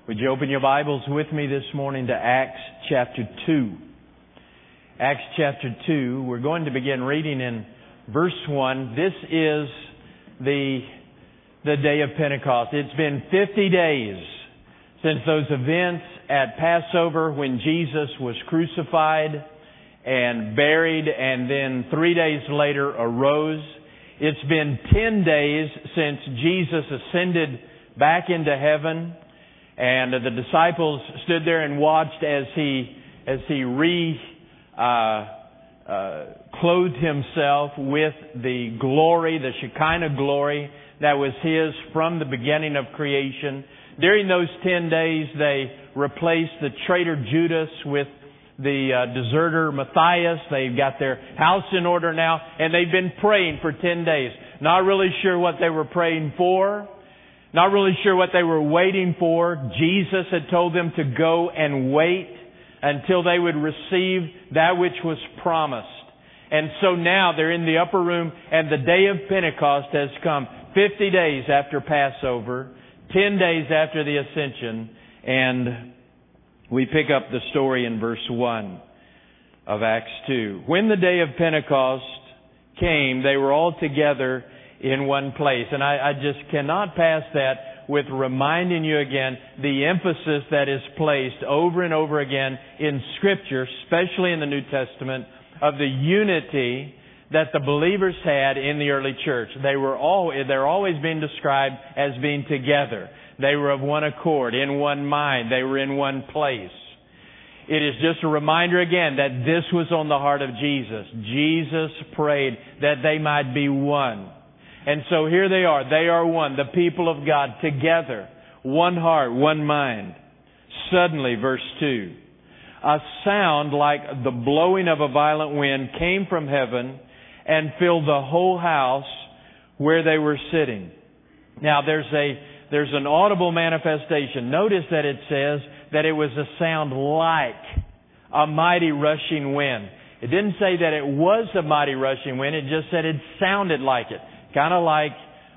Would you open your Bibles with me this morning to Acts chapter 2? Acts chapter 2, we're going to begin reading in verse 1. This is the day of Pentecost. It's been 50 days since those events at Passover when Jesus was crucified and buried and then 3 days later arose. It's been 10 days since Jesus ascended back into heaven. And the disciples stood there and watched as he clothed himself with the glory, the Shekinah glory that was His from the beginning of creation. During those 10 days, they replaced the traitor Judas with the deserter Matthias. They've got their house in order now, and they've been praying for 10 days. Not really sure what they were praying for. Not really sure what they were waiting for. Jesus had told them to go and wait until they would receive that which was promised. And so now they're in the upper room and the day of Pentecost has come. 50 days after Passover, 10 days after the Ascension, and we pick up the story in verse 1 of Acts 2. When the day of Pentecost came, they were all together in one place. And I just cannot pass that with reminding you again the emphasis that is placed over and over again in Scripture, especially in the New Testament, of the unity that the believers had in the early church. They're always being described as being together. They were of one accord, in one mind. They were in one place. It is just a reminder again that this was on the heart of Jesus. Jesus prayed that they might be one. And so here they are. They are one, the people of God, together. One heart, one mind. Suddenly, verse 2, a sound like the blowing of a violent wind came from heaven and filled the whole house where they were sitting. Now, there's an audible manifestation. Notice that it says that it was a sound like a mighty rushing wind. It didn't say that it was a mighty rushing wind. It just said it sounded like it. Kind of like,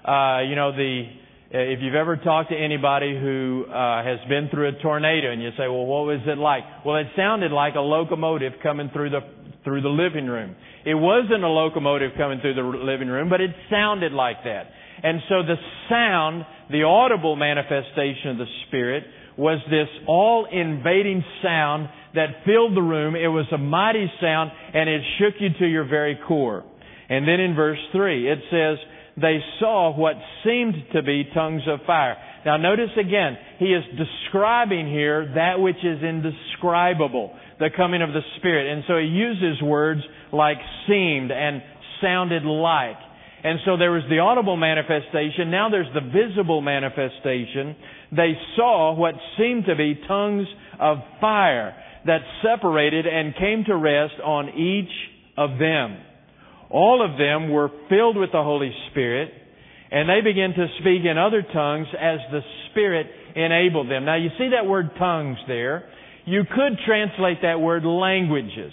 if you've ever talked to anybody who has been through a tornado and you say, well, what was it like? Well, it sounded like a locomotive coming through the living room. It wasn't a locomotive coming through the living room, but it sounded like that. And so the sound, the audible manifestation of the Spirit, was this all-invading sound that filled the room. It was a mighty sound, and it shook you to your very core. And then in verse 3, it says, they saw what seemed to be tongues of fire. Now notice again, he is describing here that which is indescribable, the coming of the Spirit. And so he uses words like seemed and sounded like. And so there was the audible manifestation. Now there's the visible manifestation. They saw what seemed to be tongues of fire that separated and came to rest on each of them. All of them were filled with the Holy Spirit, and they began to speak in other tongues as the Spirit enabled them. Now you see that word tongues there. You could translate that word languages.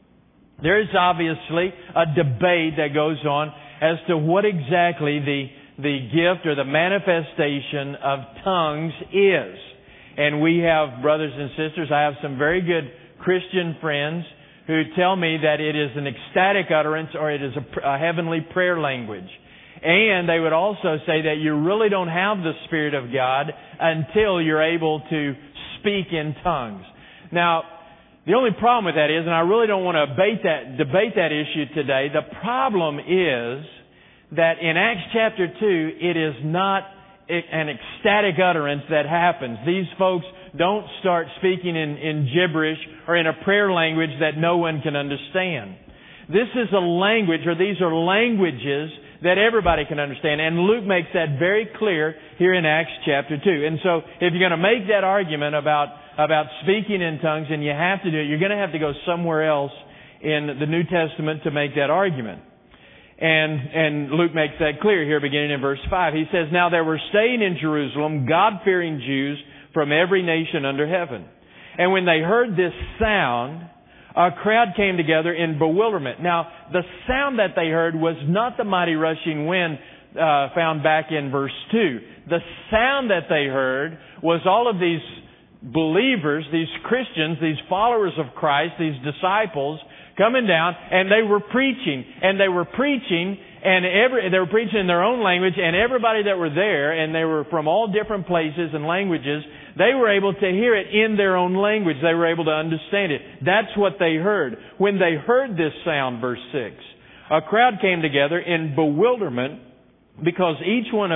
There is obviously a debate that goes on as to what exactly the gift or the manifestation of tongues is. And we have, brothers and sisters, I have some very good Christian friends who tell me that it is an ecstatic utterance or it is a heavenly prayer language. And they would also say that you really don't have the Spirit of God until you're able to speak in tongues. Now, the only problem with that is, and I really don't want to debate that issue today, the problem is that in Acts chapter 2, it is not an ecstatic utterance that happens. These folks don't start speaking in gibberish or in a prayer language that no one can understand. This is a language, or these are languages that everybody can understand. And Luke makes that very clear here in Acts chapter 2. And so if you're going to make that argument about speaking in tongues, and you have to do it, you're going to have to go somewhere else in the New Testament to make that argument. And Luke makes that clear here beginning in verse 5. He says, now there were staying in Jerusalem God-fearing Jews from every nation under heaven. And when they heard this sound, a crowd came together in bewilderment. Now, the sound that they heard was not the mighty rushing wind found back in verse 2. The sound that they heard was all of these believers, these Christians, these followers of Christ, these disciples coming down, and they were preaching. And they were preaching, and they were preaching in their own language, and everybody that were there, and they were from all different places and languages, they were able to hear it in their own language. They were able to understand it. That's what they heard. When they heard this sound, verse 6, a crowd came together in bewilderment because each one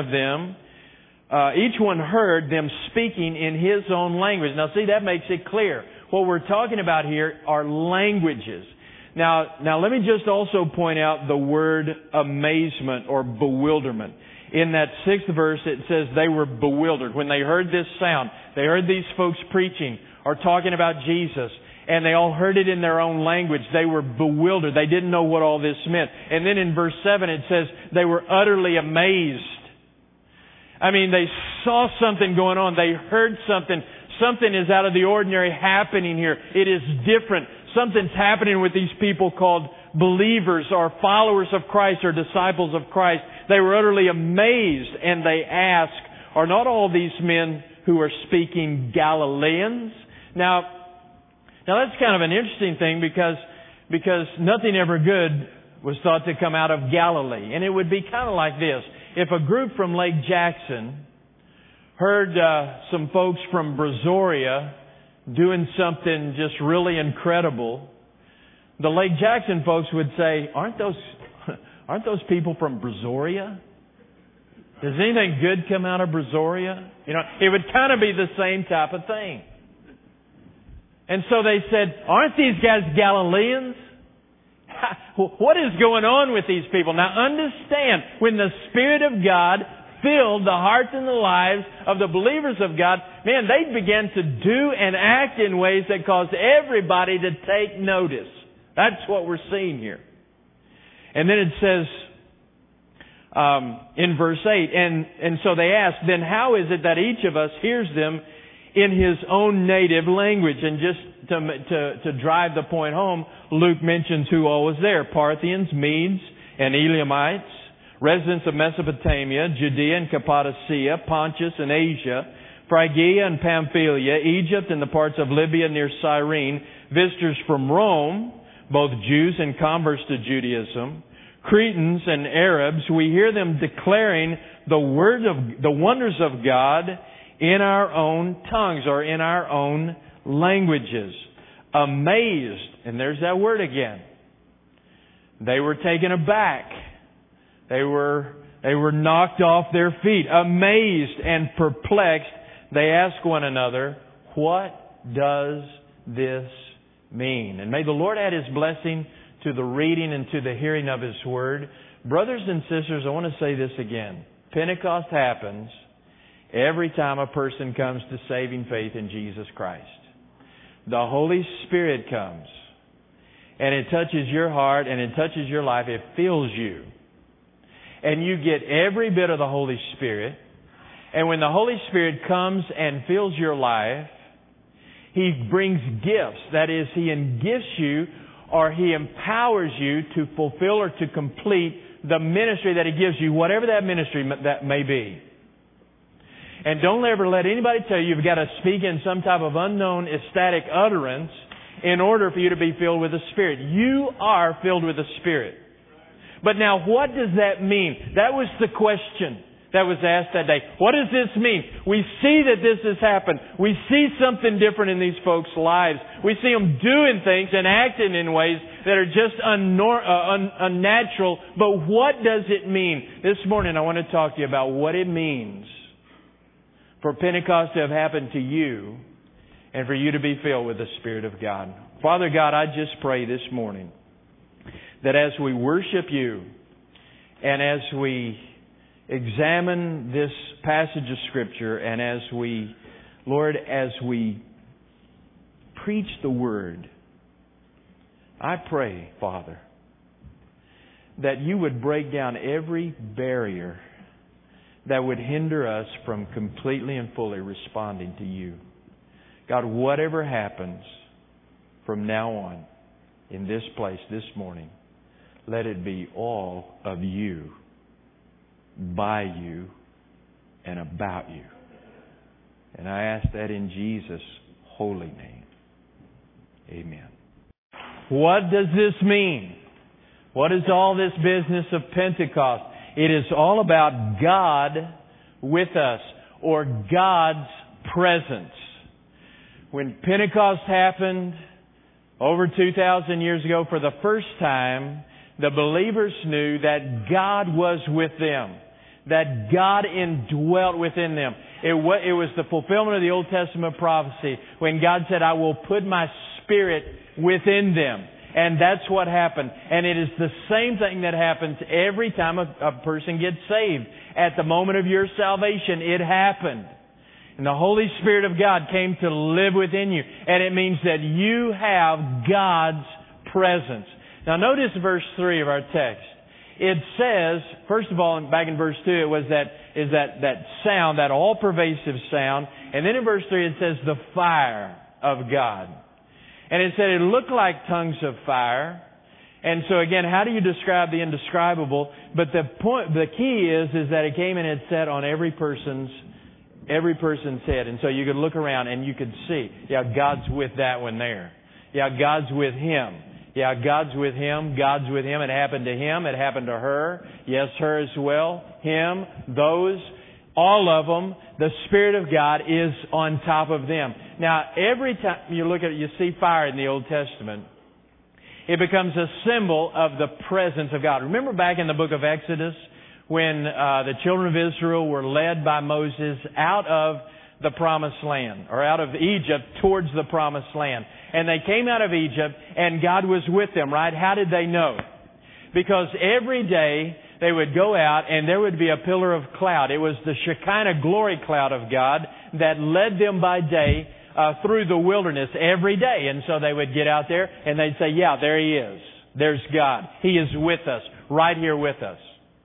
heard them speaking in his own language. Now see, that makes it clear. What we're talking about here are languages. Now let me just also point out the word amazement or bewilderment. In that 6th verse, it says they were bewildered. When they heard this sound, they heard these folks preaching or talking about Jesus, and they all heard it in their own language. They were bewildered. They didn't know what all this meant. And then in verse 7, it says they were utterly amazed. I mean, they saw something going on. They heard something. Something is out of the ordinary happening here. It is different. Something's happening with these people called believers or followers of Christ or disciples of Christ. They were utterly amazed, and they asked, are not all these men who are speaking Galileans? Now that's kind of an interesting thing because nothing ever good was thought to come out of Galilee. And it would be kind of like this. If a group from Lake Jackson heard some folks from Brazoria doing something just really incredible, the Lake Jackson folks would say, aren't those people from Brazoria? Does anything good come out of Brazoria? You know, it would kind of be the same type of thing. And so they said, aren't these guys Galileans? What is going on with these people? Now understand, when the Spirit of God filled the hearts and the lives of the believers of God, man, they began to do and act in ways that caused everybody to take notice. That's what we're seeing here. And then it says in verse 8, and so they asked, then how is it that each of us hears them in his own native language? And just to drive the point home, Luke mentions who all was there. Parthians, Medes, and Elamites, residents of Mesopotamia, Judea and Cappadocia, Pontus and Asia, Phrygia and Pamphylia, Egypt and the parts of Libya near Cyrene, visitors from Rome, both Jews and converts to Judaism, Cretans and Arabs. We hear them declaring the wonders of God in our own tongues or in our own languages. Amazed, and there's that word again. They were taken aback. They were knocked off their feet. Amazed and perplexed, they asked one another, what does this mean? And may the Lord add His blessing to the reading and to the hearing of His Word. Brothers and sisters, I want to say this again. Pentecost happens every time a person comes to saving faith in Jesus Christ. The Holy Spirit comes, and it touches your heart and it touches your life. It fills you. And you get every bit of the Holy Spirit. And when the Holy Spirit comes and fills your life, He brings gifts. That is, He gifts you or He empowers you to fulfill or to complete the ministry that He gives you, whatever that ministry that may be. And don't ever let anybody tell you you've got to speak in some type of unknown ecstatic utterance in order for you to be filled with the Spirit. You are filled with the Spirit. But now, what does that mean? That was the question that was asked that day. What does this mean? We see that this has happened. We see something different in these folks' lives. We see them doing things and acting in ways that are just unnatural. But what does it mean? This morning I want to talk to you about what it means for Pentecost to have happened to you and for you to be filled with the Spirit of God. Father God, I just pray this morning that as we worship You and as we examine this passage of Scripture and as we, Lord, as we preach the Word, I pray, Father, that You would break down every barrier that would hinder us from completely and fully responding to You. God, whatever happens from now on in this place this morning, let it be all of You, by You, and about You. And I ask that in Jesus' holy name. Amen. What does this mean? What is all this business of Pentecost? It is all about God with us, or God's presence. When Pentecost happened over 2,000 years ago, for the first time, the believers knew that God was with them, that God indwelt within them. It was the fulfillment of the Old Testament prophecy when God said, I will put my Spirit within them. And that's what happened. And it is the same thing that happens every time a person gets saved. At the moment of your salvation, it happened. And the Holy Spirit of God came to live within you. And it means that you have God's presence. Now notice verse 3 of our text. It says, first of all, back in verse 2, it was that sound, that all-pervasive sound. And then in verse 3 it says the fire of God. And it said it looked like tongues of fire. And so again, how do you describe the indescribable? But the key is that it came and it sat on every person's head. And so you could look around and you could see, yeah, God's with that one there. Yeah, God's with him. Yeah, God's with him. God's with him. It happened to him. It happened to her. Yes, her as well. Him, those, all of them. The Spirit of God is on top of them. Now, every time you look at it, you see fire in the Old Testament. It becomes a symbol of the presence of God. Remember back in the book of Exodus when the children of Israel were led by Moses out of the promised land, or out of Egypt towards the promised land. And they came out of Egypt and God was with them, right? How did they know? Because every day they would go out and there would be a pillar of cloud. It was the Shekinah glory cloud of God that led them by day through the wilderness every day. And so they would get out there and they'd say, yeah, there He is. There's God. He is with us, right here with us.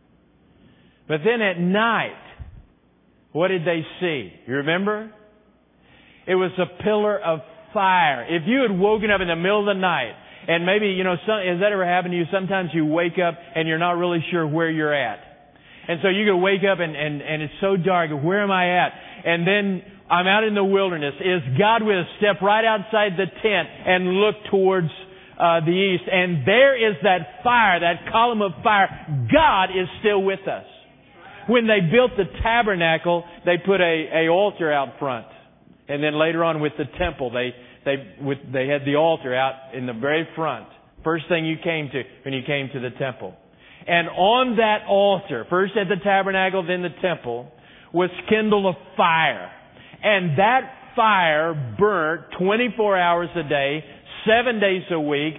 But then at night, what did they see? You remember? It was a pillar of fire. If you had woken up in the middle of the night, and maybe, has that ever happened to you? Sometimes you wake up and you're not really sure where you're at. And so you could wake up and it's so dark. Where am I at? And then I'm out in the wilderness. Is God with us? Step right outside the tent and look towards the east. And there is that fire, that column of fire. God is still with us. When they built the tabernacle, they put a altar out front. And then later on with the temple, they had the altar out in the very front. First thing you came to when you came to the temple. And on that altar, first at the tabernacle, then the temple, was kindled a fire. And that fire burnt 24 hours a day, 7 days a week,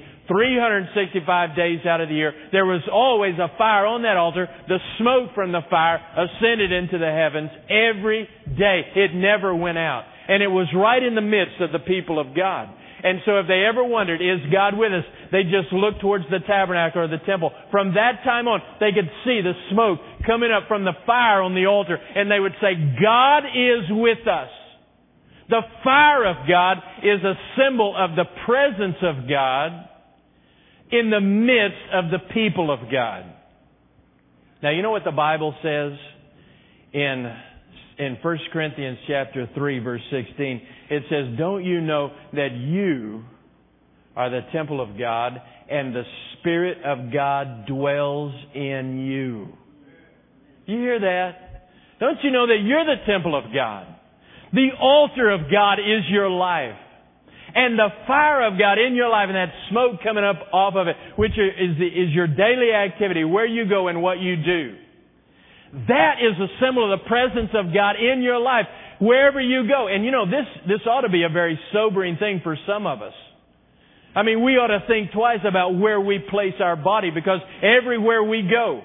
365 days out of the year. There was always a fire on that altar. The smoke from the fire ascended into the heavens every day. It never went out. And it was right in the midst of the people of God. And so if they ever wondered, is God with us? They just looked towards the tabernacle or the temple. From that time on, they could see the smoke coming up from the fire on the altar. And they would say, God is with us. The fire of God is a symbol of the presence of God in the midst of the people of God. Now, you know what the Bible says in 1 Corinthians chapter 3, verse 16? It says, don't you know that you are the temple of God and the Spirit of God dwells in you? You hear that? Don't you know that you're the temple of God? The altar of God is your life. And the fire of God in your life and that smoke coming up off of it, which is your daily activity, where you go and what you do. That is a symbol of the presence of God in your life, wherever you go. And this ought to be a very sobering thing for some of us. I mean, we ought to think twice about where we place our body, because everywhere we go,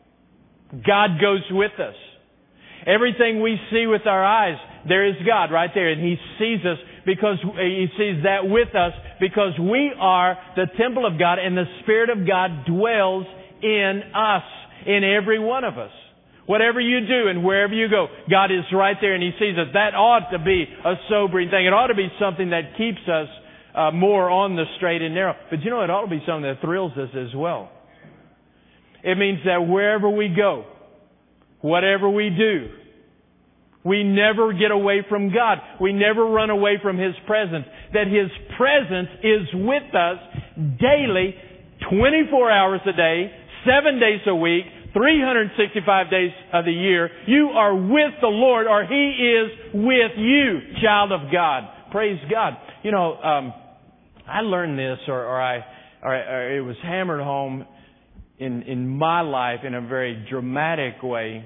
God goes with us. Everything we see with our eyes, there is God right there, and He sees us because He sees that with us, because we are the temple of God and the Spirit of God dwells in us, in every one of us. Whatever you do and wherever you go, God is right there and He sees us. That ought to be a sobering thing. It ought to be something that keeps us more on the straight and narrow. But it ought to be something that thrills us as well. It means that wherever we go, whatever we do, We never get away from God. We never run away from His presence. That His presence is with us daily, 24 hours a day, 7 days a week, 365 days of the year. You are with the Lord, or He is with you, child of God. Praise God. You know, I learned this, or it was hammered home in my life in a very dramatic way.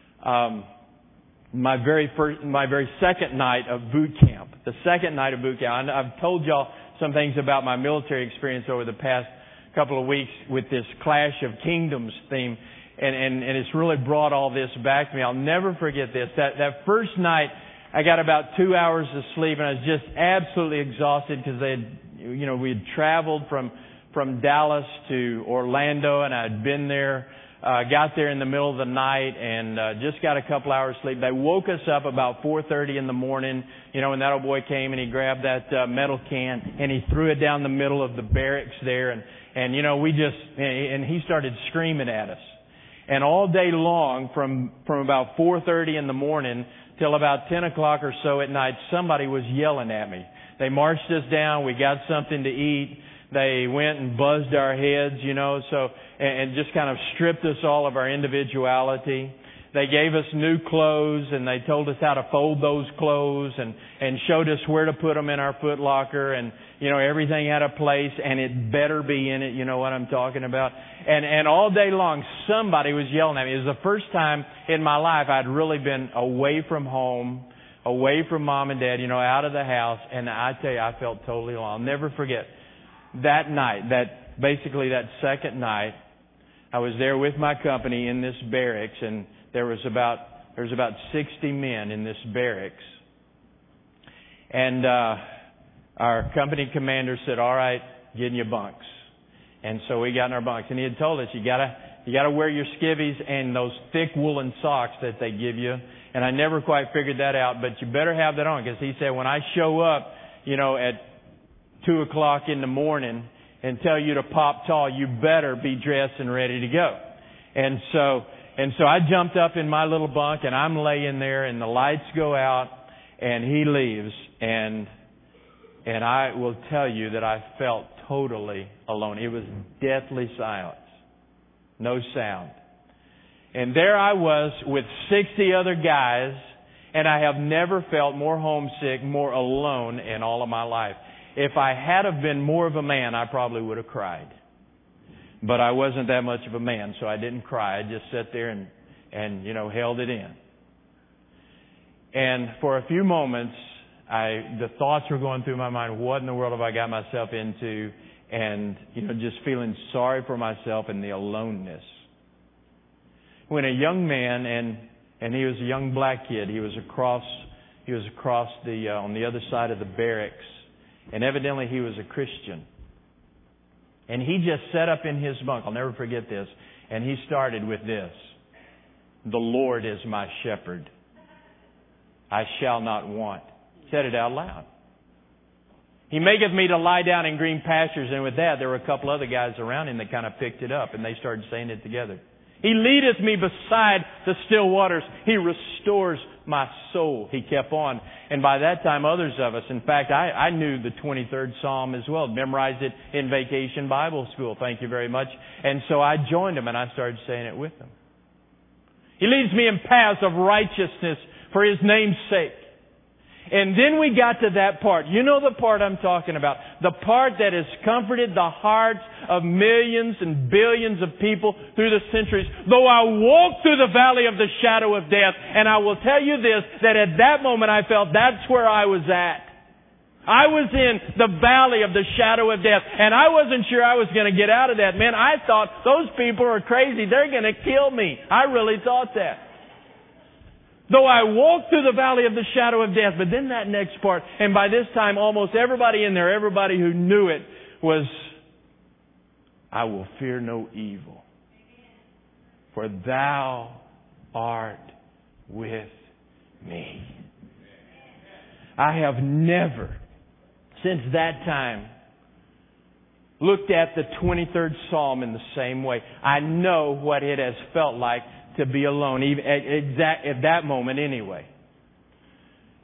My very second night of boot camp. The second night of boot camp. I've told y'all some things about my military experience over the past couple of weeks with this Clash of Kingdoms theme. And it's really brought all this back to me. I'll never forget this. That first night, I got about 2 hours of sleep, and I was just absolutely exhausted because we had traveled from Dallas to Orlando, and I'd been there. Got there in the middle of the night and just got a couple hours sleep. They woke us up about 4:30 in the morning. You know, and that old boy came and he grabbed that metal can and he threw it down the middle of the barracks there, and you know, and he started screaming at us. And all day long, from about 4:30 in the morning till about 10 o'clock or so at night, somebody was yelling at me. They marched us down. We got something to eat. They went and buzzed our heads, you know, and just kind of stripped us all of our individuality. They gave us new clothes, and they told us how to fold those clothes, and showed us where to put them in our foot locker, and you know, everything had a place, and it better be in it. You know what I'm talking about? And all day long, somebody was yelling at me. It was the first time in my life I'd really been away from home, away from mom and dad, you know, out of the house, and I tell you, I felt totally alone. I'll never forget that night, that second night. I was there with my company in this barracks, and there was about 60 men in this barracks. And our company commander said, "All right, get in your bunks." And so we got in our bunks, and he had told us, you gotta wear your skivvies and those thick woolen socks that they give you. And I never quite figured that out, but you better have that on, because he said, when I show up, you know, at 2 o'clock in the morning and tell you to pop tall, you better be dressed and ready to go. And so I jumped up in my little bunk, and I'm laying there, and the lights go out, and he leaves, and I will tell you that I felt totally alone. It was deathly silence. No sound. And there I was with 60 other guys, and I have never felt more homesick, more alone in all of my life. If I had have been more of a man, I probably would have cried. But I wasn't that much of a man, so I didn't cry. I just sat there and you know, held it in. And for a few moments, the thoughts were going through my mind, what in the world have I got myself into? And, you know, just feeling sorry for myself and the aloneness. When a young man, and he was a young black kid, he was across the, on the other side of the barracks, and evidently he was a Christian. And he just sat up in his bunk, I'll never forget this, and he started with this: "The Lord is my shepherd. I shall not want." Said it out loud. "He maketh me to lie down in green pastures." And with that, there were a couple other guys around him that kind of picked it up, and they started saying it together. "He leadeth me beside the still waters. He restores my soul." He kept on. And by that time, others of us, in fact, I knew the 23rd Psalm as well, memorized it in vacation Bible school. Thank you very much. And so I joined him, and I started saying it with them. "He leads me in paths of righteousness for His name's sake." And then we got to that part. You know the part I'm talking about. The part that has comforted the hearts of millions and billions of people through the centuries. "Though I walk through the valley of the shadow of death." And I will tell you this, that at that moment I felt that's where I was at. I was in the valley of the shadow of death. And I wasn't sure I was going to get out of that. Man, I thought those people are crazy. They're going to kill me. I really thought that. "Though I walk through the valley of the shadow of death." But then that next part, and by this time almost everybody in there, everybody who knew it, was, "I will fear no evil, for Thou art with me." I have never, since that time, looked at the 23rd Psalm in the same way. I know what it has felt like to be alone, even at that moment anyway.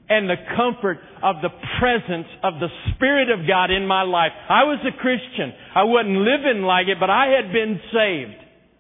and the comfort of the presence of the Spirit of God in my life. I was a Christian. I wasn't living like it, but I had been saved.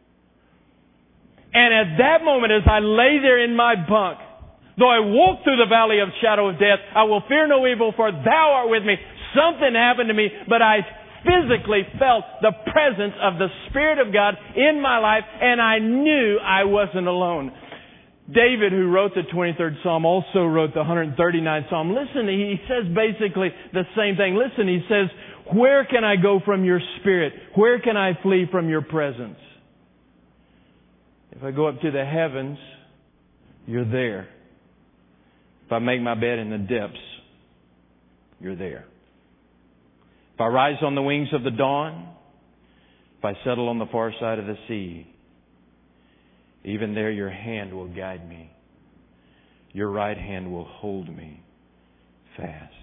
And at that moment, as I lay there in my bunk, though I walk through the valley of shadow of death, I will fear no evil, for Thou art with me. Something happened to me, but I physically felt the presence of the Spirit of God in my life, and I knew I wasn't alone. David, who wrote the 23rd Psalm, also wrote the 139th Psalm. Listen, he says basically the same thing. Listen, he says, where can I go from your Spirit? Where can I flee from your presence? If I go up to the heavens, you're there. If I make my bed in the depths, you're there. If I rise on the wings of the dawn, if I settle on the far side of the sea, even there your hand will guide me. Your right hand will hold me fast.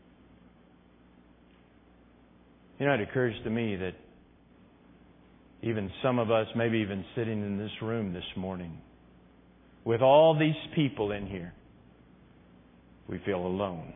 You know, it occurs to me that even some of us, maybe even sitting in this room this morning, with all these people in here, we feel alone.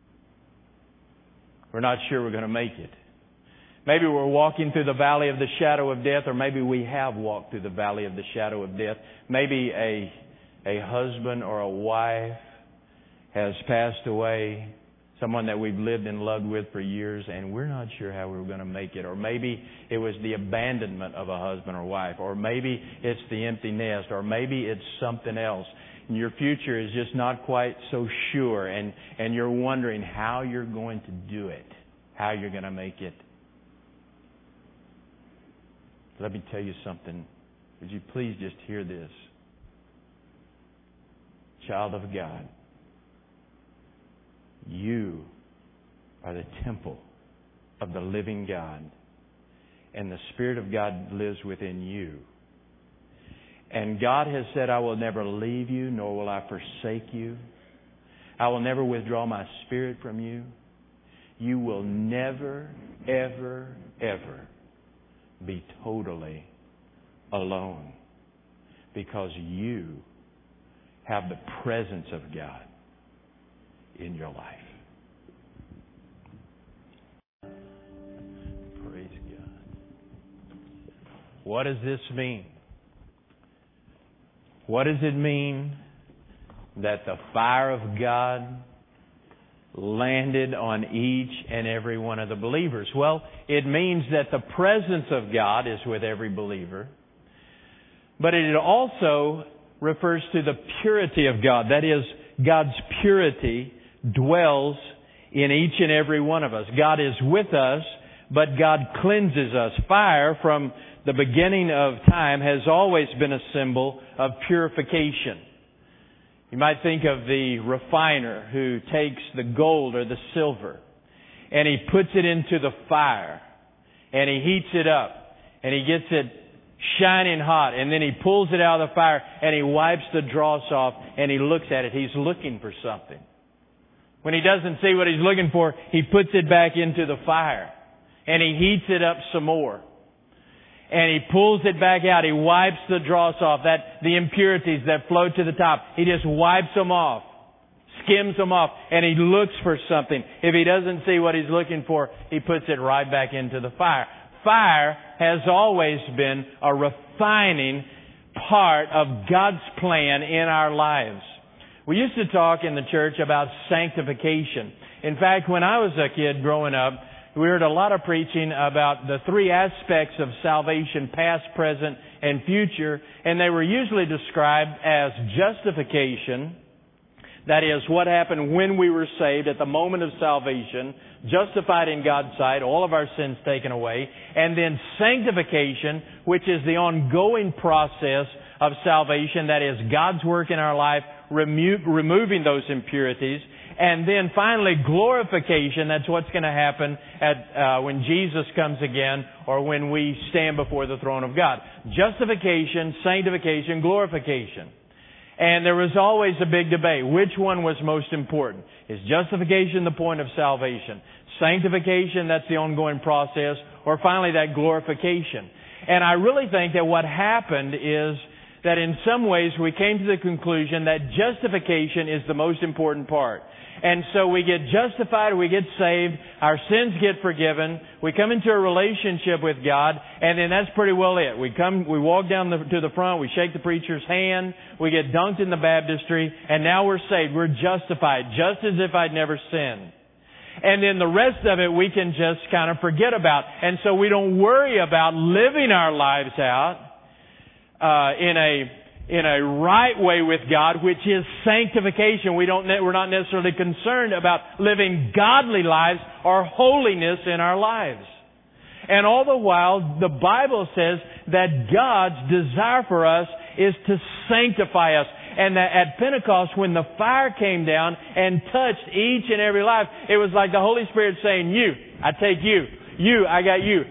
We're not sure we're going to make it. Maybe we're walking through the valley of the shadow of death, or maybe we have walked through the valley of the shadow of death. Maybe a husband or a wife has passed away, someone that we've lived and loved with for years, and we're not sure how we're going to make it. Or maybe it was the abandonment of a husband or wife, or maybe it's the empty nest, or maybe it's something else. And your future is just not quite so sure, and you're wondering how you're going to do it, how you're going to make it. Let me tell you something. Would you please just hear this? Child of God, you are the temple of the living God, and the Spirit of God lives within you. And God has said, I will never leave you, nor will I forsake you. I will never withdraw my Spirit from you. You will never, ever, ever be totally alone, because you have the presence of God in your life. Praise God. What does this mean? What does it mean that the fire of God landed on each and every one of the believers? Well, it means that the presence of God is with every believer, but it also refers to the purity of God. That is, God's purity dwells in each and every one of us. God is with us, but God cleanses us. Fire, from the beginning of time, has always been a symbol of purification. You might think of the refiner who takes the gold or the silver and he puts it into the fire and he heats it up and he gets it shining hot, and then he pulls it out of the fire and he wipes the dross off and he looks at it. He's looking for something. When he doesn't see what he's looking for, he puts it back into the fire and he heats it up some more. And he pulls it back out. He wipes the dross off, the impurities that float to the top. He just wipes them off, skims them off, and he looks for something. If he doesn't see what he's looking for, he puts it right back into the fire. Fire has always been a refining part of God's plan in our lives. We used to talk in the church about sanctification. In fact, when I was a kid growing up, we heard a lot of preaching about the three aspects of salvation, past, present, and future, and they were usually described as justification. That is, what happened when we were saved at the moment of salvation, justified in God's sight, all of our sins taken away. And then sanctification, which is the ongoing process of salvation. That is, God's work in our life, removing those impurities. And then finally, glorification. That's what's going to happen when Jesus comes again, or when we stand before the throne of God. Justification, sanctification, glorification. And there was always a big debate. Which one was most important? Is justification the point of salvation? Sanctification, that's the ongoing process. Or finally, that glorification. And I really think that what happened is that in some ways we came to the conclusion that justification is the most important part. And so we get justified, we get saved, our sins get forgiven, we come into a relationship with God, and then that's pretty well it. We walk down to the front, we shake the preacher's hand, we get dunked in the baptistry, and now we're saved. We're justified, just as if I'd never sinned. And then the rest of it we can just kind of forget about. And so we don't worry about living our lives out in a right way with God, which is sanctification. We're not necessarily concerned about living godly lives or holiness in our lives. And all the while, the Bible says that God's desire for us is to sanctify us. And that at Pentecost, when the fire came down and touched each and every life, it was like the Holy Spirit saying, you, I take you. You, I got you.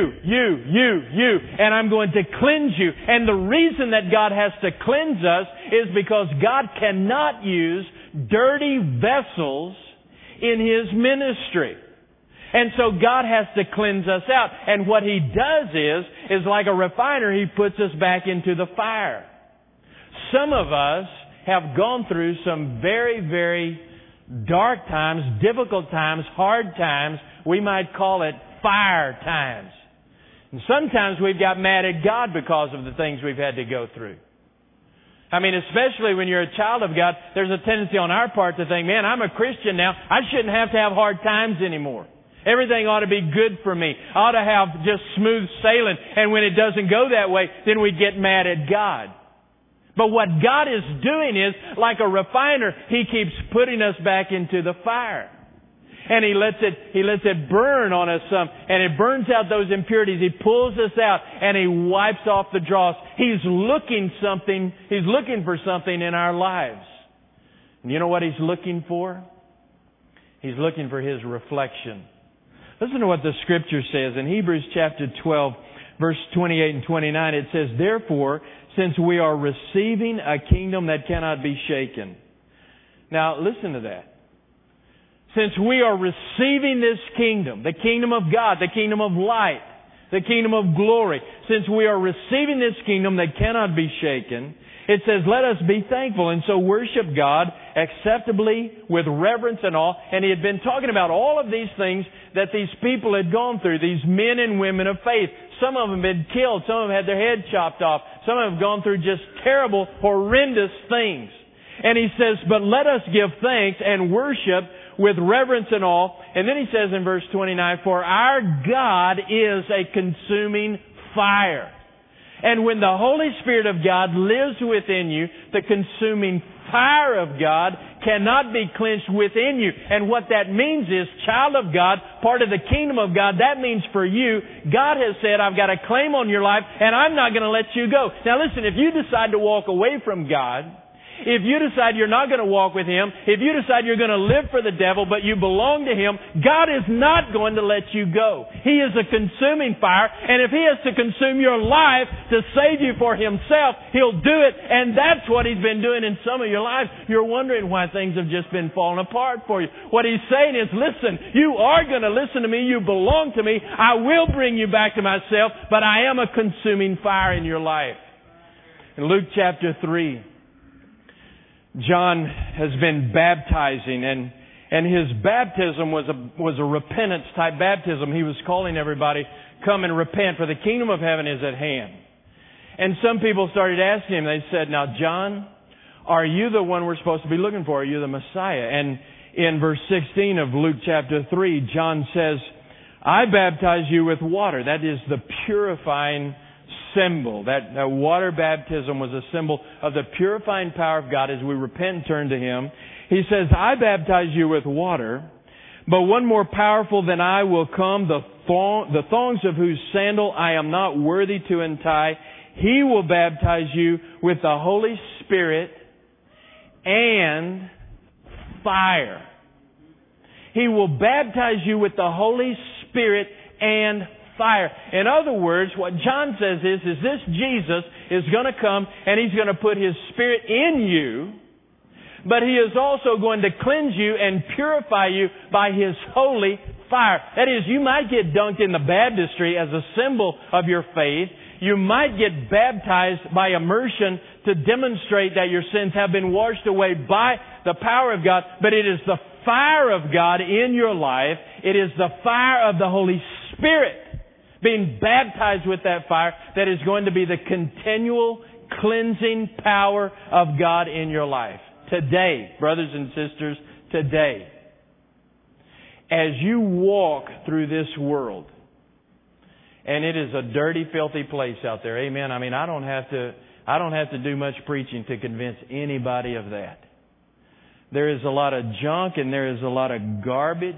You. And I'm going to cleanse you. And the reason that God has to cleanse us is because God cannot use dirty vessels in His ministry. And so God has to cleanse us out. And what He does is like a refiner, He puts us back into the fire. Some of us have gone through some very, very dark times, difficult times, hard times. We might call it fire times. And sometimes we've got mad at God because of the things we've had to go through. I mean, especially when you're a child of God, there's a tendency on our part to think, man, I'm a Christian now. I shouldn't have to have hard times anymore. Everything ought to be good for me. I ought to have just smooth sailing. And when it doesn't go that way, then we get mad at God. But what God is doing is, like a refiner, He keeps putting us back into the fire. And He lets it burn on us some, and it burns out those impurities. He pulls us out, and He wipes off the dross. He's looking for something in our lives. And you know what He's looking for? He's looking for His reflection. Listen to what the Scripture says in Hebrews chapter 12, verse 28 and 29. It says, "Therefore, since we are receiving a kingdom that cannot be shaken." Now, listen to that. Since we are receiving this kingdom, the kingdom of God, the kingdom of light, the kingdom of glory, since we are receiving this kingdom that cannot be shaken, it says, let us be thankful and so worship God acceptably with reverence and awe. And He had been talking about all of these things that these people had gone through, these men and women of faith. Some of them had been killed. Some of them had their head chopped off. Some of them have gone through just terrible, horrendous things. And He says, but let us give thanks and worship with reverence and awe. And then He says in verse 29, for our God is a consuming fire. And when the Holy Spirit of God lives within you, the consuming fire of God cannot be quenched within you. And what that means is, child of God, part of the kingdom of God, that means for you, God has said, I've got a claim on your life, and I'm not going to let you go. Now listen, if you decide to walk away from God, if you decide you're not going to walk with Him, if you decide you're going to live for the devil, but you belong to Him, God is not going to let you go. He is a consuming fire, and if He has to consume your life to save you for Himself, He'll do it, and that's what He's been doing in some of your lives. You're wondering why things have just been falling apart for you. What He's saying is, listen, you are going to listen to me, you belong to me, I will bring you back to myself, but I am a consuming fire in your life. In Luke chapter 3, John has been baptizing, and his baptism was a repentance type baptism. He was calling everybody, come and repent, for the kingdom of heaven is at hand. And some people started asking him, they said, now John, are you the one we're supposed to be looking for? Are you the Messiah? And in verse 16 of Luke chapter 3, John says, I baptize you with water. That is the purifying symbol. That water baptism was a symbol of the purifying power of God as we repent and turn to Him. He says, I baptize you with water, but one more powerful than I will come, the thongs of whose sandal I am not worthy to untie. He will baptize you with the Holy Spirit and fire. He will baptize you with the Holy Spirit and fire. In other words, what John says is this Jesus is going to come and He's going to put His Spirit in you, but He is also going to cleanse you and purify you by His holy fire. That is, you might get dunked in the baptistry as a symbol of your faith. You might get baptized by immersion to demonstrate that your sins have been washed away by the power of God, but it is the fire of God in your life. It is the fire of the Holy Spirit, being baptized with that fire, that is going to be the continual cleansing power of God in your life. Today, brothers and sisters, today, as you walk through this world, and it is a dirty, filthy place out there. Amen. I mean, I don't have to do much preaching to convince anybody of that. There is a lot of junk and there is a lot of garbage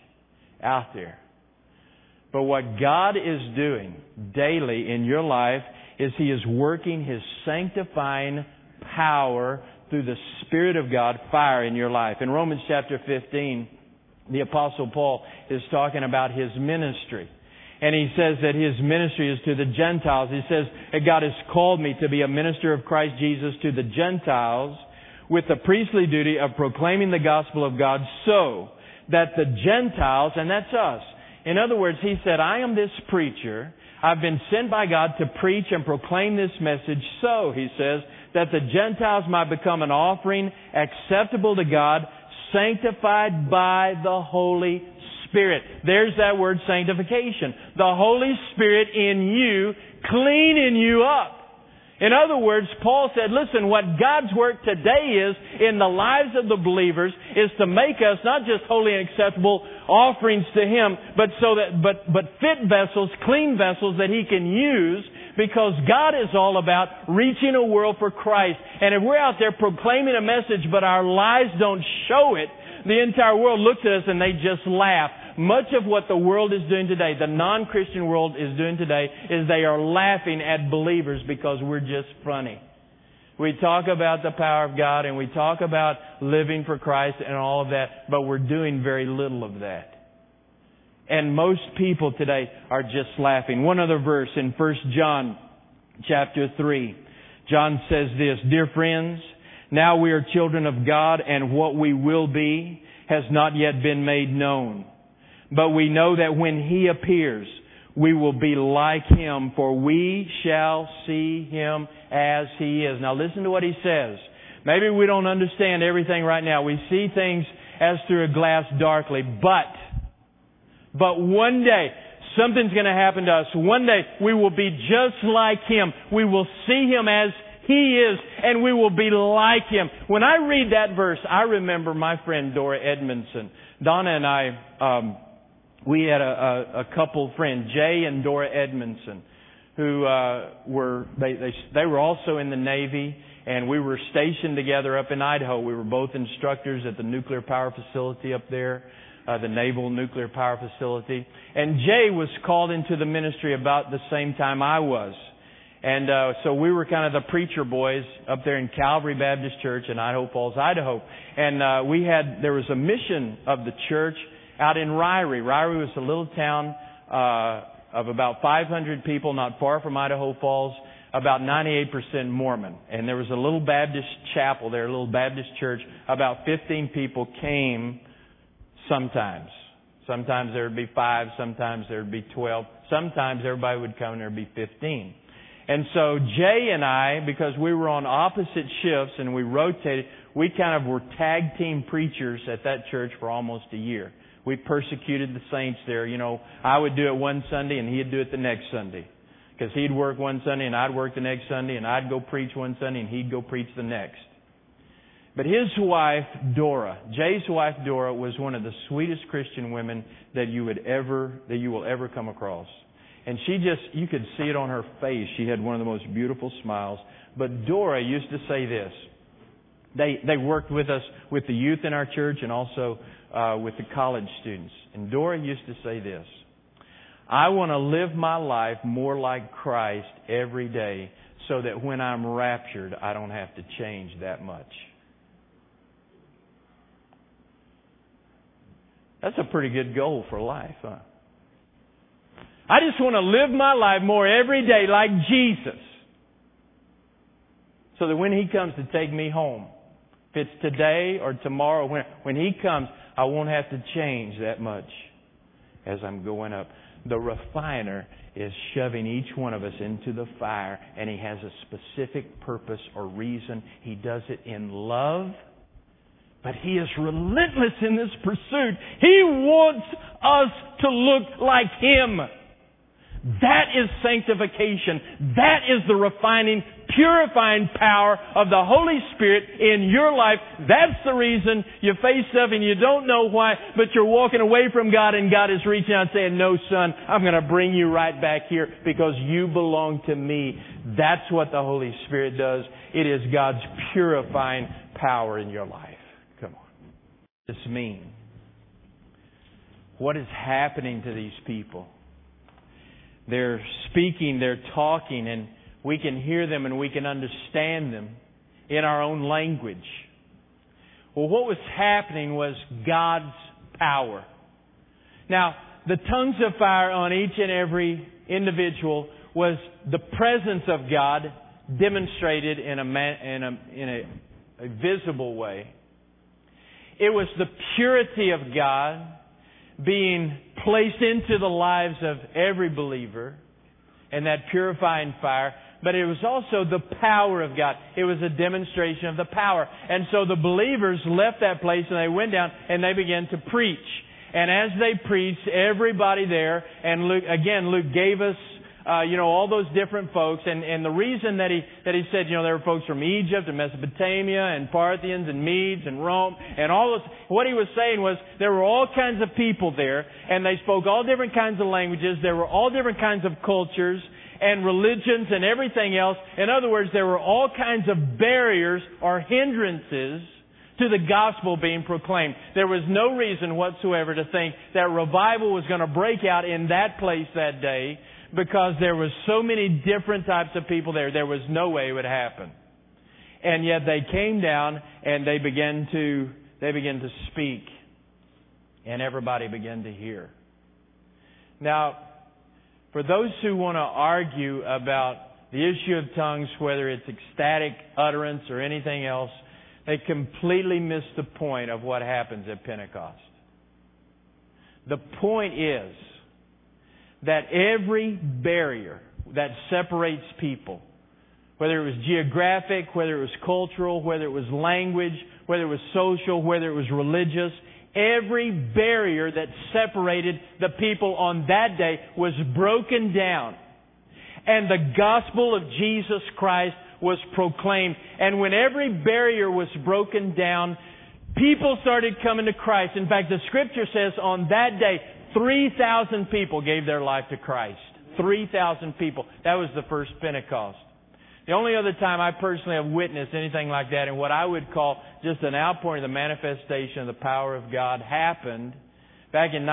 out there. But what God is doing daily in your life is He is working His sanctifying power through the Spirit of God, fire in your life. In Romans chapter 15, the Apostle Paul is talking about his ministry. And he says that his ministry is to the Gentiles. He says that God has called me to be a minister of Christ Jesus to the Gentiles with the priestly duty of proclaiming the gospel of God so that the Gentiles, and that's us. In other words, he said, I am this preacher. I've been sent by God to preach and proclaim this message so, he says, that the Gentiles might become an offering acceptable to God, sanctified by the Holy Spirit. There's that word sanctification. The Holy Spirit in you, cleaning you up. In other words, Paul said, listen, what God's work today is in the lives of the believers is to make us not just holy and acceptable offerings to Him, but fit vessels, clean vessels that He can use, because God is all about reaching a world for Christ. And if we're out there proclaiming a message but our lives don't show it, the entire world looks at us and they just laugh. Much of what the world is doing today, the non-Christian world is doing today, is they are laughing at believers because we're just funny. We talk about the power of God and we talk about living for Christ and all of that, but we're doing very little of that. And most people today are just laughing. One other verse in 1 John chapter 3. John says this, Dear friends, now we are children of God, and what we will be has not yet been made known. But we know that when He appears, we will be like Him, for we shall see Him as He is. Now listen to what He says. Maybe we don't understand everything right now. We see things as through a glass darkly, but one day, something's going to happen to us. One day, we will be just like Him. We will see Him as He is, and we will be like Him. When I read that verse, I remember my friend Dora Edmondson. Donna and I, we had a couple friends, Jay and Dora Edmondson, who they were also in the Navy, and we were stationed together up in Idaho. We were both instructors at the nuclear power facility up there. The Naval Nuclear Power Facility. And Jay was called into the ministry about the same time I was. And so we were kind of the preacher boys up there in Calvary Baptist Church in Idaho Falls, Idaho. And there was a mission of the church out in Ryrie. Ryrie was a little town of about 500 people, not far from Idaho Falls, about 98% Mormon. And there was a little Baptist chapel there, a little Baptist church. About 15 people came sometimes. Sometimes there would be 5, sometimes there would be 12. Sometimes everybody would come and there would be 15. And so Jay and I, because we were on opposite shifts and we rotated, we kind of were tag team preachers at that church for almost a year. We persecuted the saints there. You know, I would do it one Sunday and he'd do it the next Sunday. Because he'd work one Sunday and I'd work the next Sunday, and I'd go preach one Sunday and he'd go preach the next. But his wife, Dora, Jay's wife, Dora, was one of the sweetest Christian women that you will ever come across. And you could see it on her face. She had one of the most beautiful smiles. But Dora used to say this. They worked with us, with the youth in our church, and also with the college students. And Dora used to say this: I want to live my life more like Christ every day, so that when I'm raptured, I don't have to change that much. That's a pretty good goal for life, huh? I just want to live my life more every day like Jesus, so that when He comes to take me home, if it's today or tomorrow, when He comes, I won't have to change that much. as I'm going up. The refiner is shoving each one of us into the fire, and He has a specific purpose or reason. He does it in love, but He is relentless in this pursuit. He wants us to look like Him. That is sanctification. That is the refining, purifying power of the Holy Spirit in your life. That's the reason you face stuff and you don't know why, but you're walking away from God and God is reaching out saying, no, son, I'm going to bring you right back here because you belong to me. That's what the Holy Spirit does. It is God's purifying power in your life. Come on. What does this mean? What is happening to these people? They're speaking, they're talking, and we can hear them and we can understand them in our own language. Well, what was happening was God's power. Now, the tongues of fire on each and every individual was the presence of God demonstrated in a visible way. It was the purity of God being placed into the lives of every believer and that purifying fire. But it was also the power of God. It was a demonstration of the power. And so the believers left that place and they went down and they began to preach. And as they preached, everybody there, and Luke gave us all those different folks, and the reason that he said, there were folks from Egypt and Mesopotamia and Parthians and Medes and Rome and all those. What he was saying was there were all kinds of people there, and they spoke all different kinds of languages. There were all different kinds of cultures and religions and everything else. In other words, there were all kinds of barriers or hindrances to the gospel being proclaimed. There was no reason whatsoever to think that revival was going to break out in that place that day, because there was so many different types of people there. There was no way it would happen. And yet they came down and they began to speak. And everybody began to hear. Now, for those who want to argue about the issue of tongues, whether it's ecstatic utterance or anything else, they completely miss the point of what happens at Pentecost. The point is that every barrier that separates people, whether it was geographic, whether it was cultural, whether it was language, whether it was social, whether it was religious, every barrier that separated the people on that day was broken down. And the gospel of Jesus Christ was proclaimed. And when every barrier was broken down, people started coming to Christ. In fact, the Scripture says on that day, 3,000 people gave their life to Christ. 3,000 people. That was the first Pentecost. The only other time I personally have witnessed anything like that, and what I would call just an outpouring of the manifestation of the power of God, happened back in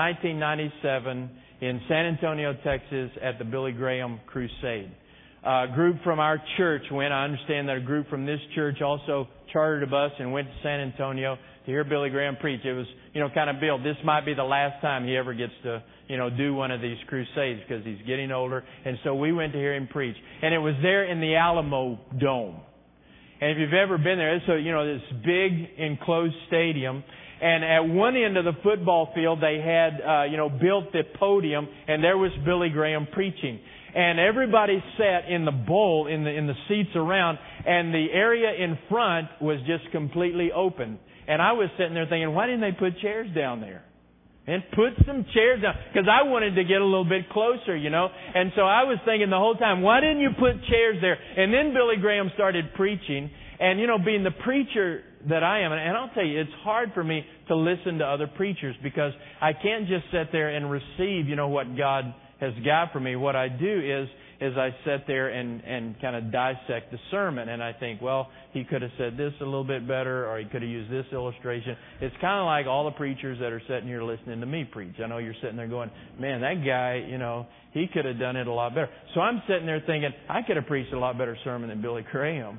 1997 in San Antonio, Texas, at the Billy Graham Crusade. A group from our church went. I understand that a group from this church also chartered a bus and went to San Antonio to hear Billy Graham preach. It was, kind of Bill, this might be the last time he ever gets to, do one of these crusades because he's getting older. And so we went to hear him preach. And it was there in the Alamo Dome. And if you've ever been there, it's this big enclosed stadium. And at one end of the football field, they had, built the podium, and there was Billy Graham preaching. And everybody sat in the bowl, in the seats around, and the area in front was just completely open. And I was sitting there thinking, why didn't they put chairs down there? And put some chairs down, because I wanted to get a little bit closer, And so I was thinking the whole time, why didn't you put chairs there? And then Billy Graham started preaching. And, being the preacher that I am, and I'll tell you, it's hard for me to listen to other preachers because I can't just sit there and receive, what God has got for me. What I do is I sit there and kind of dissect the sermon, and I think, well, he could have said this a little bit better, or he could have used this illustration. It's kind of like all the preachers that are sitting here listening to me preach. I know you're sitting there going, man, that guy, he could have done it a lot better. So I'm sitting there thinking, I could have preached a lot better sermon than Billy Graham,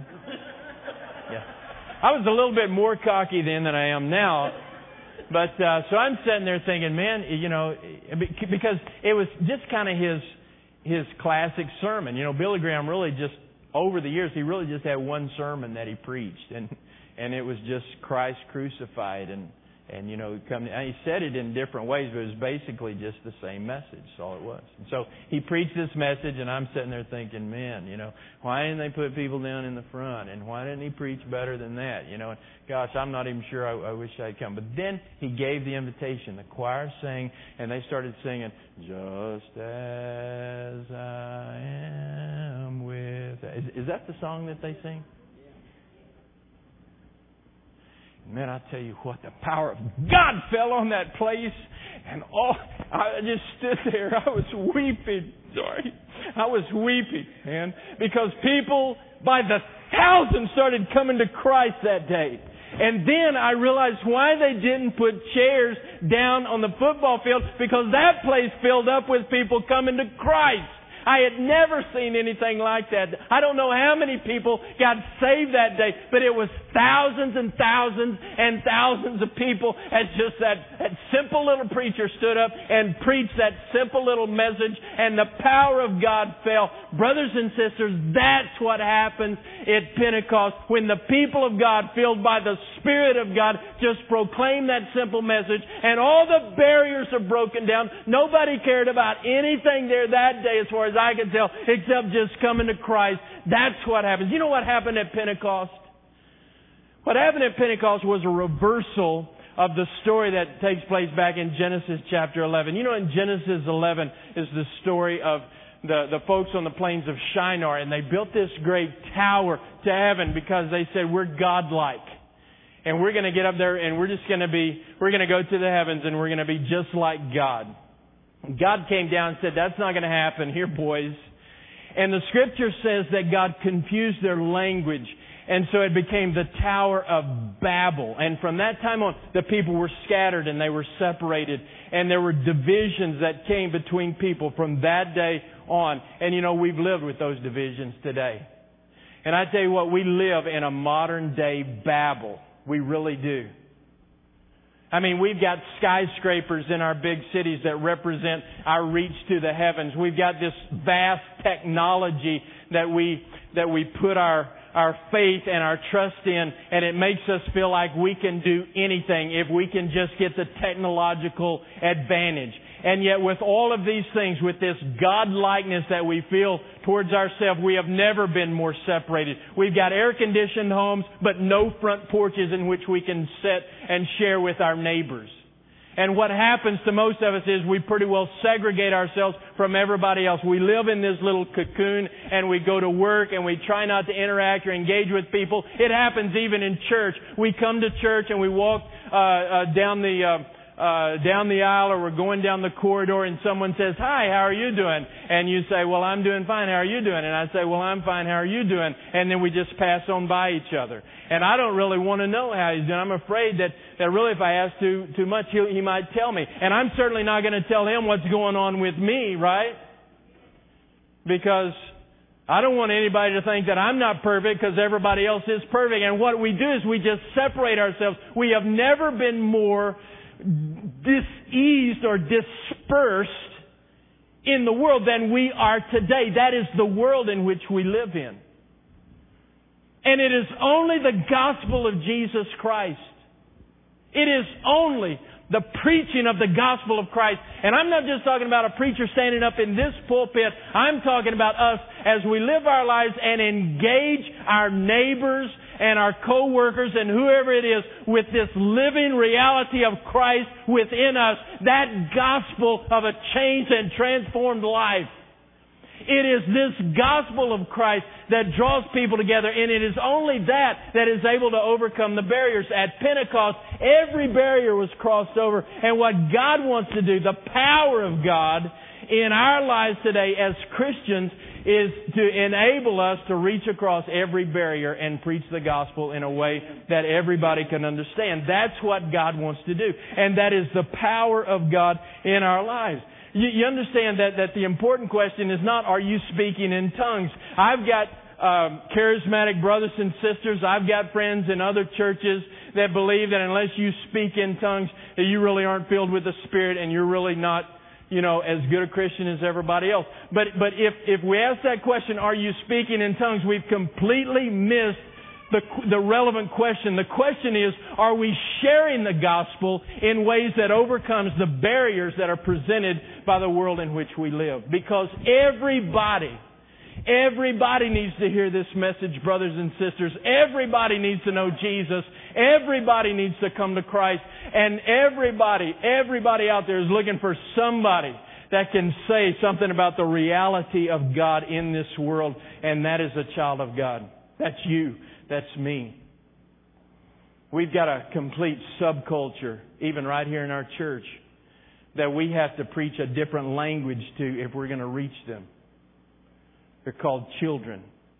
Yeah. I was a little bit more cocky then than I am now. But, so I'm sitting there thinking, man, because it was just kind of his classic sermon. Billy Graham really just, over the years, he really just had one sermon that he preached. And it was just Christ crucified. And, And, he said it in different ways, but it was basically just the same message. That's all it was. And so he preached this message, and I'm sitting there thinking, man, why didn't they put people down in the front? And why didn't he preach better than that? And gosh, I'm not even sure I wish I'd come. But then he gave the invitation. The choir sang, and they started singing, just as I am with... Is that the song that they sing? Man, I tell you what, the power of God fell on that place, and I just stood there. I was weeping. I was weeping, man, because people by the thousands started coming to Christ that day. And then I realized why they didn't put chairs down on the football field, because that place filled up with people coming to Christ. I had never seen anything like that. I don't know how many people got saved that day, but it was thousands and thousands and thousands of people as just that simple little preacher stood up and preached that simple little message, and the power of God fell. Brothers and sisters, that's what happens at Pentecost when the people of God, filled by the Spirit of God, just proclaim that simple message, and all the barriers are broken down. Nobody cared about anything there that day as far as I could tell, except just coming to Christ. That's what happens. You know what happened at Pentecost? What happened at Pentecost was a reversal of the story that takes place back in Genesis chapter 11. In Genesis 11 is the story of the folks on the plains of Shinar, and they built this great tower to heaven because they said, we're godlike. And we're going to get up there and we're going to go to the heavens and we're going to be just like God. God came down and said, that's not going to happen here, boys. And the Scripture says that God confused their language. And so it became the Tower of Babel. And from that time on, the people were scattered and they were separated. And there were divisions that came between people from that day on. And we've lived with those divisions today. And I tell you what, we live in a modern day Babel. We really do. I mean, we've got skyscrapers in our big cities that represent our reach to the heavens. We've got this vast technology that we put our faith and our trust in, and it makes us feel like we can do anything if we can just get the technological advantage. And yet with all of these things, with this God-likeness that we feel towards ourselves, we have never been more separated. We've got air-conditioned homes, but no front porches in which we can sit and share with our neighbors. And what happens to most of us is we pretty well segregate ourselves from everybody else. We live in this little cocoon and we go to work and we try not to interact or engage with people. It happens even in church. We come to church and we walk down the aisle, or we're going down the corridor and someone says, "Hi, how are you doing?" And you say, "Well, I'm doing fine. How are you doing?" And I say, "Well, I'm fine. How are you doing?" And then we just pass on by each other. And I don't really want to know how he's doing. I'm afraid that really if I ask too much, he might tell me. And I'm certainly not going to tell him what's going on with me, right? Because I don't want anybody to think that I'm not perfect because everybody else is perfect. And what we do is we just separate ourselves. We have never been more diseased or dispersed in the world than we are today. That is the world in which we live in. And it is only the gospel of Jesus Christ. It is only the preaching of the gospel of Christ. And I'm not just talking about a preacher standing up in this pulpit. I'm talking about us as we live our lives and engage our neighbors and our co-workers and whoever it is with this living reality of Christ within us. That gospel of a changed and transformed life. It is this gospel of Christ that draws people together, and it is only that is able to overcome the barriers. At Pentecost, every barrier was crossed over, and what God wants to do, the power of God in our lives today as Christians, is to enable us to reach across every barrier and preach the gospel in a way that everybody can understand. That's what God wants to do, and that is the power of God in our lives. You understand that the important question is not, are you speaking in tongues? I've got charismatic brothers and sisters. I've got friends in other churches that believe that unless you speak in tongues, that you really aren't filled with the Spirit and you're really not, as good a Christian as everybody else. But if we ask that question, are you speaking in tongues, we've completely missed the relevant question. The question is, are we sharing the gospel in ways that overcomes the barriers that are presented by the world in which we live? Because everybody needs to hear this message, brothers and sisters. Everybody needs to know Jesus. Everybody needs to come to Christ. And everybody out there is looking for somebody that can say something about the reality of God in this world. And that is a child of God. That's you. That's me. We've got a complete subculture, even right here in our church, that we have to preach a different language to if we're going to reach them. They're called children.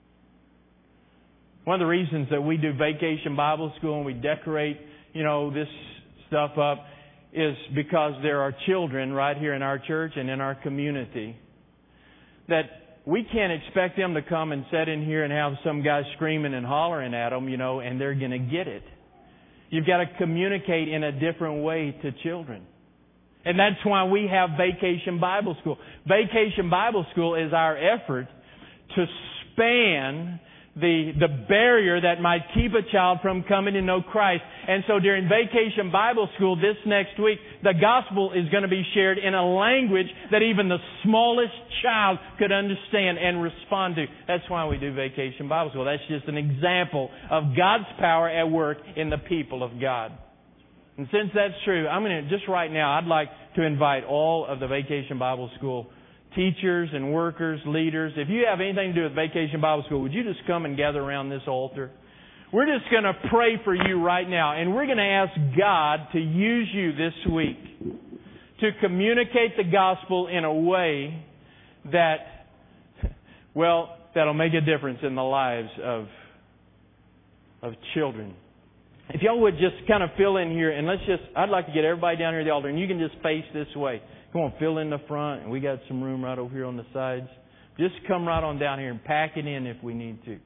One of the reasons that we do Vacation Bible School and we decorate, this stuff up is because there are children right here in our church and in our community that we can't expect them to come and sit in here and have some guy screaming and hollering at them, and they're going to get it. You've got to communicate in a different way to children. And that's why we have Vacation Bible School. Vacation Bible School is our effort to span the barrier that might keep a child from coming to know Christ. And so during Vacation Bible School this next week, the gospel is going to be shared in a language that even the smallest child could understand and respond to. That's why we do Vacation Bible School. That's just an example of God's power at work in the people of God. And since that's true, just right now, I'd like to invite all of the Vacation Bible School teachers and workers, leaders. If you have anything to do with Vacation Bible School, would you just come and gather around this altar? We're just going to pray for you right now. And we're going to ask God to use you this week to communicate the gospel in a way that, that'll make a difference in the lives of children. If y'all would just kind of fill in here, and I'd like to get everybody down here at the altar, and you can just face this way. Come on, fill in the front, and we got some room right over here on the sides. Just come right on down here and pack it in if we need to.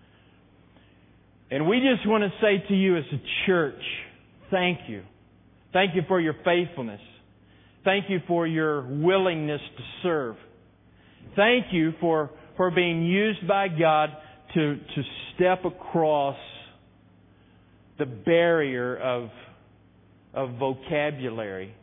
And we just want to say to you as a church, thank you. Thank you for your faithfulness. Thank you for your willingness to serve. Thank you for being used by God to step across the barrier of vocabulary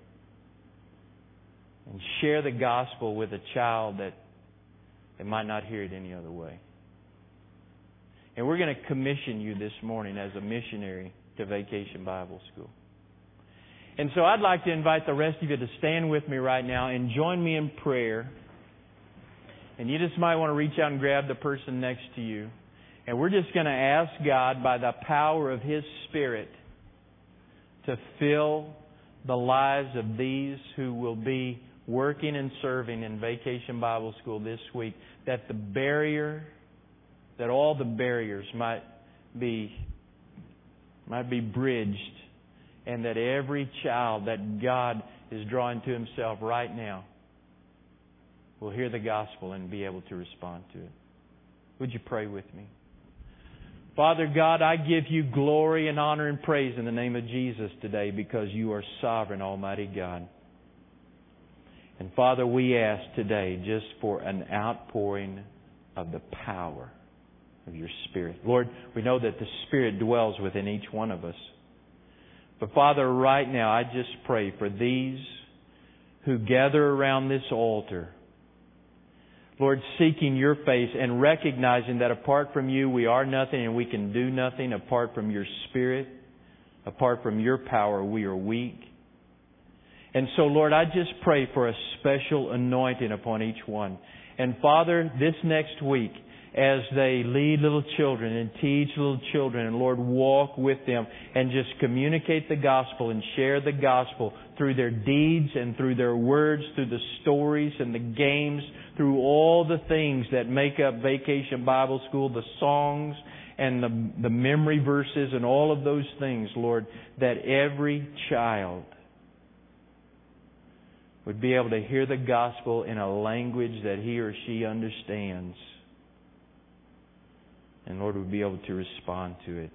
and share the gospel with a child that might not hear it any other way. And we're going to commission you this morning as a missionary to Vacation Bible School. And so I'd like to invite the rest of you to stand with me right now and join me in prayer. And you just might want to reach out and grab the person next to you. And we're just going to ask God, by the power of His Spirit, to fill the lives of these who will be working and serving in Vacation Bible School this week, that all the barriers might be bridged, and that every child that God is drawing to Himself right now will hear the gospel and be able to respond to it. Would you pray with me? Father God, I give you glory and honor and praise in the name of Jesus today, because you are sovereign, Almighty God. And Father, we ask today just for an outpouring of the power of your Spirit. Lord, we know that the Spirit dwells within each one of us. But Father, right now I just pray for these who gather around this altar, Lord, seeking your face and recognizing that apart from you we are nothing and we can do nothing. Apart from your Spirit, apart from your power, we are weak. And so, Lord, I just pray for a special anointing upon each one. And Father, this next week, as they lead little children and teach little children, and Lord, walk with them and just communicate the gospel and share the gospel through their deeds and through their words, through the stories and the games, through all the things that make up Vacation Bible School, the songs and the memory verses and all of those things, Lord, that every child would be able to hear the gospel in a language that he or she understands. And Lord, would be able to respond to it.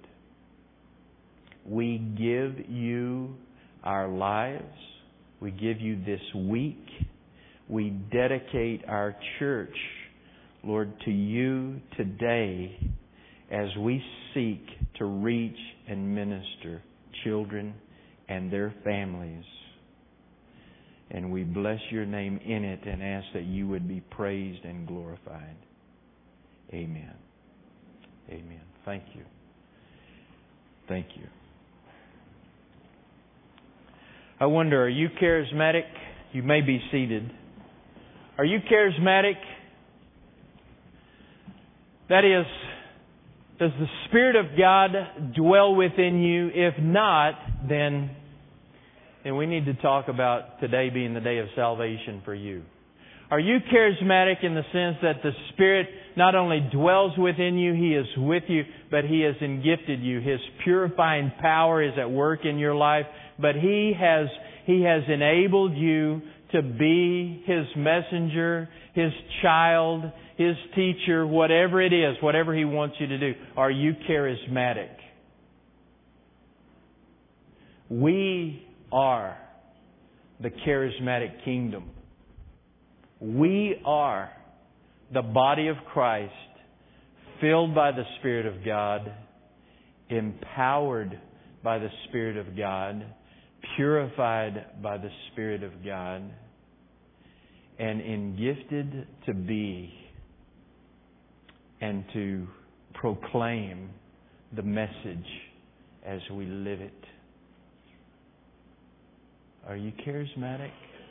We give you our lives. We give you this week. We dedicate our church, Lord, to you today. as we seek to reach and minister children and their families. And we bless your name in it and ask that you would be praised and glorified. Amen. Amen. Thank you. Thank you. I wonder, are you charismatic? You may be seated. Are you charismatic? That is, does the Spirit of God dwell within you? If not, then we need to talk about today being the day of salvation for you. Are you charismatic in the sense that the Spirit not only dwells within you, He is with you, but He has gifted you. His purifying power is at work in your life, but He has enabled you to be His messenger, His child, His teacher, whatever it is, whatever He wants you to do. Are you charismatic? We are the charismatic kingdom. We are the body of Christ, filled by the Spirit of God, empowered by the Spirit of God, purified by the Spirit of God, and gifted to be and to proclaim the message as we live it. Are you charismatic?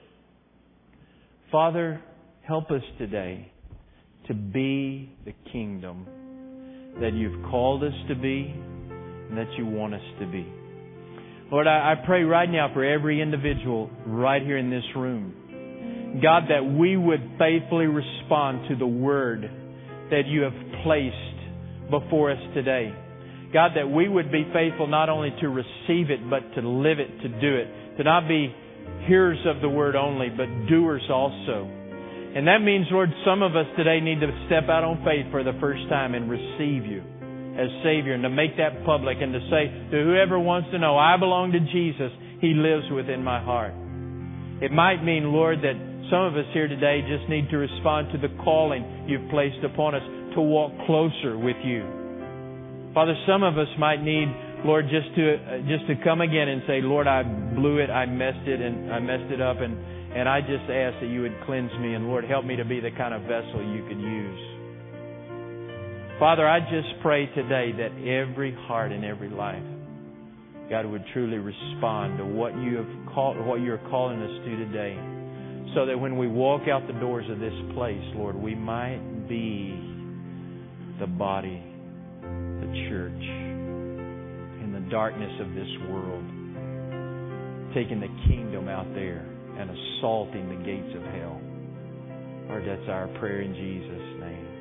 Father, help us today to be the kingdom that You've called us to be and that You want us to be. Lord, I pray right now for every individual right here in this room, God, that we would faithfully respond to the Word that You have placed before us today. God, that we would be faithful not only to receive it, but to live it, to do it, to not be hearers of the Word only, but doers also. And that means, Lord, some of us today need to step out on faith for the first time and receive You as Savior, and to make that public and to say to whoever wants to know, I belong to Jesus. He lives within my heart. It might mean, Lord, that some of us here today just need to respond to the calling You've placed upon us to walk closer with You. Father, some of us might need, Lord, just to come again and say, Lord, I blew it, I messed it up, and I just ask that You would cleanse me, and Lord, help me to be the kind of vessel You could use. Father, I just pray today that every heart and every life, God, would truly respond to what You're calling us to today, so that when we walk out the doors of this place, Lord, we might be the body, the church, in the darkness of this world, taking the kingdom out there and assaulting the gates of hell. Lord, that's our prayer in Jesus' name.